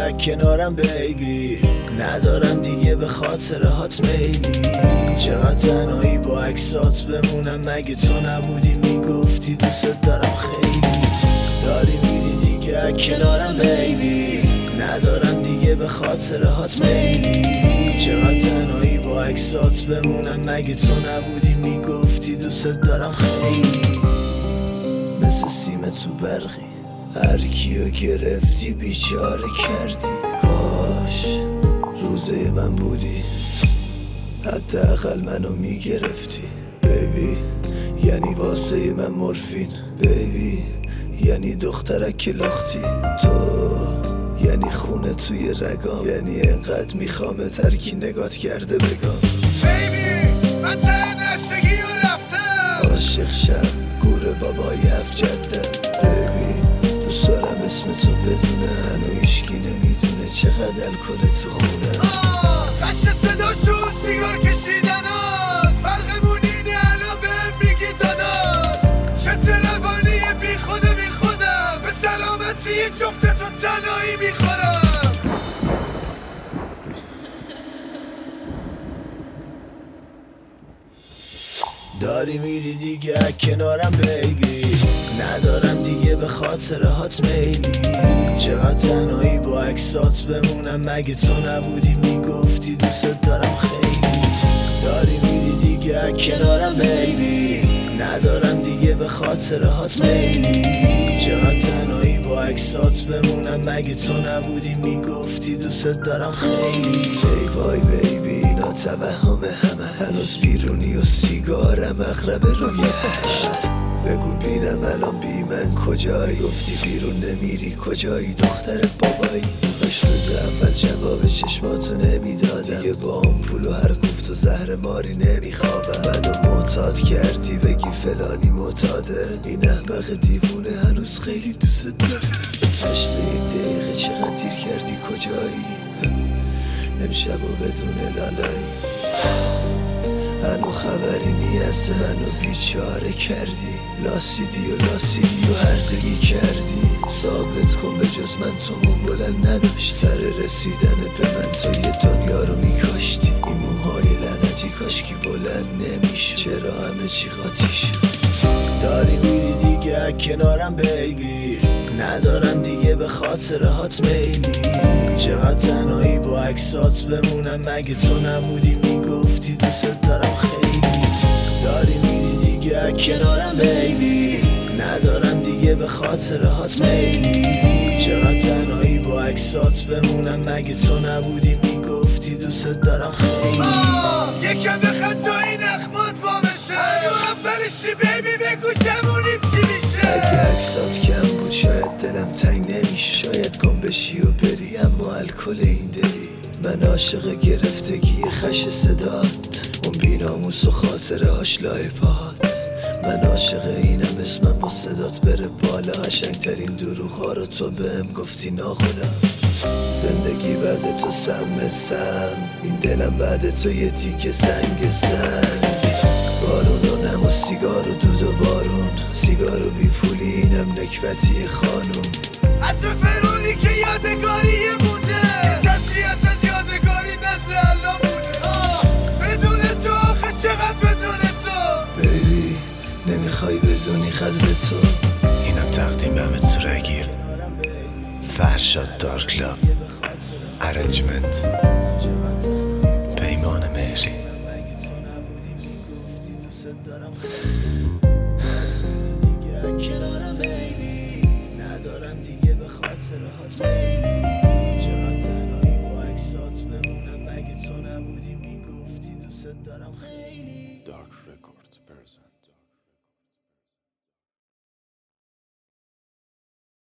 دیگه کنارم بیبی، ندارم دیگه به خاطر هات میلی. چقدر تنهایی با عکسات بمونم، مگه تو نبودی میگفتی دوست دارم خیلی. داری میری دیگه کنارم بیبی، ندارم دیگه به خاطر هات میلی. چقدر تنهایی با عکسات بمونم، مگه تو نبودی میگفتی دوست دارم خیلی. مثل سیم تو برقی هر کیو گرفتی بیچاره کردی. کاش روزه من بودی، حداقل منو میگرفتی. بیبی یعنی واسه من مورفین، بیبی یعنی دخترک لختی. تو یعنی خونه توی رگام، یعنی انقدر میخوام ترکی نگات کرده بگم. بیبی من ته نشگی و رفتم، عاشق شم گور بابای هفت جده. بیبی دوست دارم اسم تو بدونه، هنو هیشکی نمیدونه چقدر الکل تو خونه. قش صداشون سیگار کشیدناست، فرقمون اینه الان بهم میگی داداست. چه روانی بی خودم به سلامتی جفتتون تنهایی میخورم. داری میری دیگه کنارم بیبی، ندارم دیگه به خاطر هات میلی. چقدر تنهایی با عکسات بمونم، مگه تو نبودی میگفتی دوست دارم خیلی. داری میری دیگه کنارم بیبی، ندارم دیگه به خاطر هات میلی. چقدر تنهایی با عکسات بمونم، مگه تو نبودی میگفتی دوست دارم خیلی. ای وای بیبی اینا توهم همه، هنوز بیرونی و سیگارم اغربه روی هشت. بگو بینم الان بی من کجایی، گفتی بیرون نمیری کجایی دختر بابایی. باش روز اول جواب چشماتو نمیدادم، دیگه با آمپول و هر گفت و زهر ماری نمیخوابم. منو معتاد کردی بگی فلانی معتاده، این احمق دیوونه هنوز خیلی دوست داره. 8 دقیقه چقدر دیر کردی کجایی، امشب و بدون لالایی. هنو خبری نیست منو بیچاره کردی، لاسیدی و هرزگی کردی. ثابت کن به جز من تو بلند نداشت، سر رسیدن به من تو یه دنیا رو میکاشتی. این موهای لعنتی کاشکی بلند نمیشد، چرا همه چی قاطی شد. داری میری دیگه کنارم بیبی، ندارم دیگه به خاطر هات میلی. چقدر تنهایی با عکسات بمونم، مگه تو نبودی میگفتی دوست دارم خیلی. داری میری دیگه کنارم بیبی، ندارم دیگه به خاطر هات میلی. چقدر تنهایی با عکسات بمونم، مگه تو نبودی میگفتی دوست دارم خیلی. یکم بخند تا این اخمات وامشه، اولشی بیبی بگو جمونیم چی میشه. اگه عکسات کم بود شاید دلم تنگ نمیشه، شاید گم بشی و بری اما الکل این دلی. من عاشق گرفتگی خش صدات، اون بیناموس و خاطره هاش لای پاهات. من عاشق اینم اسمم با صدات بره بالا، قشنگترین دروغا رو تو بهم گفتی ناخودم. زندگی بعد تو سم، این دلم بعد تو یه تیکه سنگ. بارون و نم و سیگار و دود و بارون، سیگار و بی پولی اینم نکبتی خانوم. عطر فرونی که یادگاری مونده، تصویه از یادگاری نظر الله بوده. بدون تو آخه چقدر بدون تو بیبی نمیخوای بدونی خزه تو. اینم تقدیم همه تورگیر، فرشاد دارک لاف، ارنجمنت پیمان مهری. کنارم بیبی، ندارم دیگه به خاطر هات میلی. چقدر تنهایی با عکسات بمونم، مگه تو نبودی میگفتی دوست دارم خیلی. دارک رکورد پرزنت.